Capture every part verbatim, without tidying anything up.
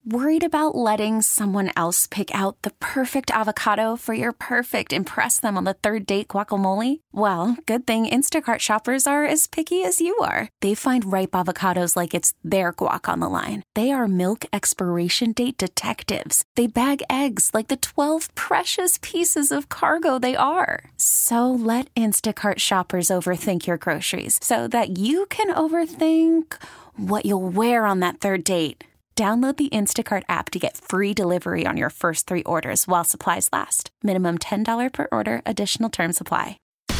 Worried about letting someone else pick out the perfect avocado for your perfect impress them on the third date guacamole? Well, good thing Instacart shoppers are as picky as you are. They find ripe avocados like it's their guac on the line. They are milk expiration date detectives. They bag eggs like the twelve precious pieces of cargo they are. So let Instacart shoppers overthink your groceries so that you can overthink what you'll wear on that third date. Download the Instacart app to get free delivery on your first three orders while supplies last. Minimum ten dollars per order. Additional terms apply.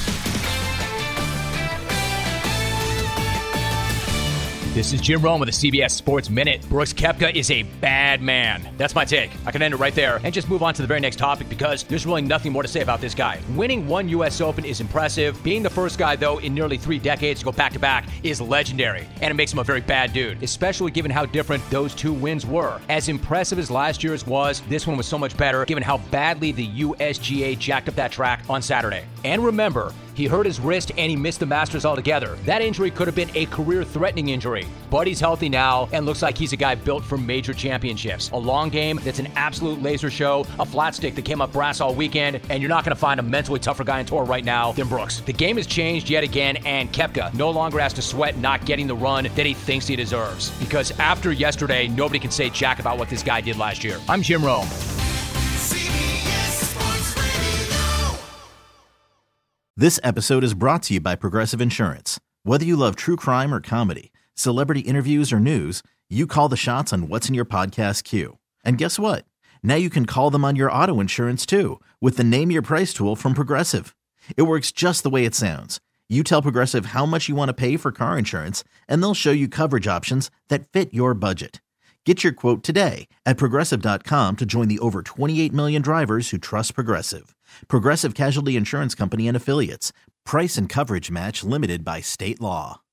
This is Jim Rome with the C B S Sports Minute. Brooks Koepka is a bad man. That's my take. I can end it right there and just move on to the very next topic because there's really nothing more to say about this guy. Winning one U S Open is impressive. Being the first guy, though, in nearly three decades to go back-to-back is legendary. And it makes him a very bad dude, especially given how different those two wins were. As impressive as last year's was, this one was so much better given how badly the U S G A jacked up that track on Saturday. And remember, he hurt his wrist and he missed the Masters altogether. That injury could have been a career-threatening injury. But he's healthy now and looks like he's a guy built for major championships. A long game that's an absolute laser show, a flat stick that came up brass all weekend, and you're not going to find a mentally tougher guy on tour right now than Brooks. The game has changed yet again, and Koepka no longer has to sweat not getting the run that he thinks he deserves. Because after yesterday, nobody can say jack about what this guy did last year. I'm Jim Rome. This episode is brought to you by Progressive Insurance. Whether you love true crime or comedy, celebrity interviews or news, you call the shots on what's in your podcast queue. And guess what? Now you can call them on your auto insurance too with the Name Your Price tool from Progressive. It works just the way it sounds. You tell Progressive how much you want to pay for car insurance, and they'll show you coverage options that fit your budget. Get your quote today at Progressive dot com to join the over twenty-eight million drivers who trust Progressive. Progressive Casualty Insurance Company and Affiliates. Price and coverage match limited by state law.